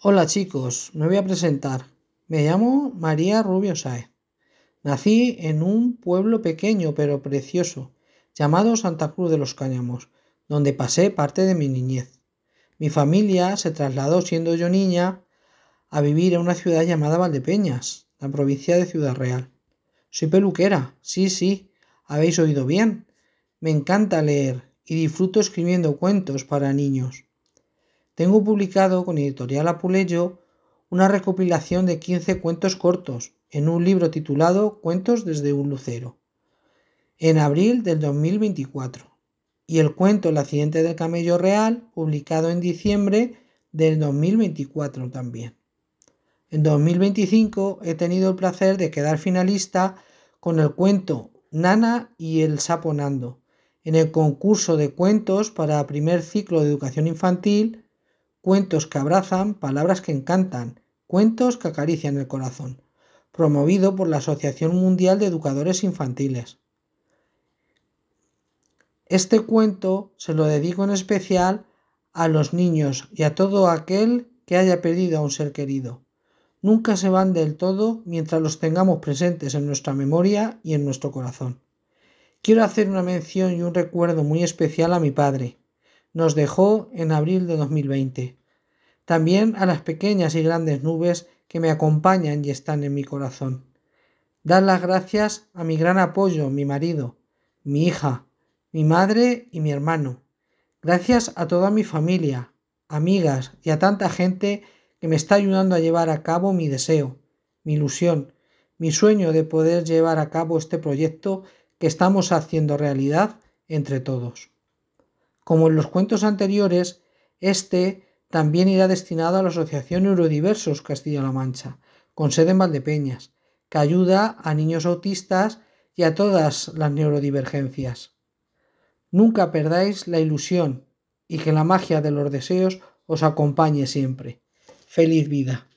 Hola chicos, me voy a presentar. Me llamo María Rubio Sáez. Nací en un pueblo pequeño pero precioso, llamado Santa Cruz de los Cáñamos, donde pasé parte de mi niñez. Mi familia se trasladó siendo yo niña a vivir en una ciudad llamada Valdepeñas, la provincia de Ciudad Real. Soy peluquera, sí, habéis oído bien. Me encanta leer y disfruto escribiendo cuentos para niños. Tengo publicado con Editorial Apuleyo una recopilación de 15 cuentos cortos en un libro titulado Cuentos desde un lucero, en abril del 2024, y el cuento El accidente del camello real, publicado en diciembre del 2024 también. En 2025 he tenido el placer de quedar finalista con el cuento Nana y el sapo Nando, en el concurso de cuentos para primer ciclo de educación infantil. Cuentos que abrazan, palabras que encantan, cuentos que acarician el corazón, promovido por la Asociación Mundial de Educadores Infantiles. Este cuento se lo dedico en especial a los niños y a todo aquel que haya perdido a un ser querido. Nunca se van del todo mientras los tengamos presentes en nuestra memoria y en nuestro corazón. Quiero hacer una mención y un recuerdo muy especial a mi padre. Nos dejó en abril de 2020. También a las pequeñas y grandes nubes que me acompañan y están en mi corazón. Dar las gracias a mi gran apoyo, mi marido, mi hija, mi madre y mi hermano. Gracias a toda mi familia, amigas y a tanta gente que me está ayudando a llevar a cabo mi deseo, mi ilusión, mi sueño de poder llevar a cabo este proyecto que estamos haciendo realidad entre todos. Como en los cuentos anteriores, este también irá destinado a la Asociación Neurodiversos Castilla-La Mancha, con sede en Valdepeñas, que ayuda a niños autistas y a todas las neurodivergencias. Nunca perdáis la ilusión y que la magia de los deseos os acompañe siempre. ¡Feliz vida!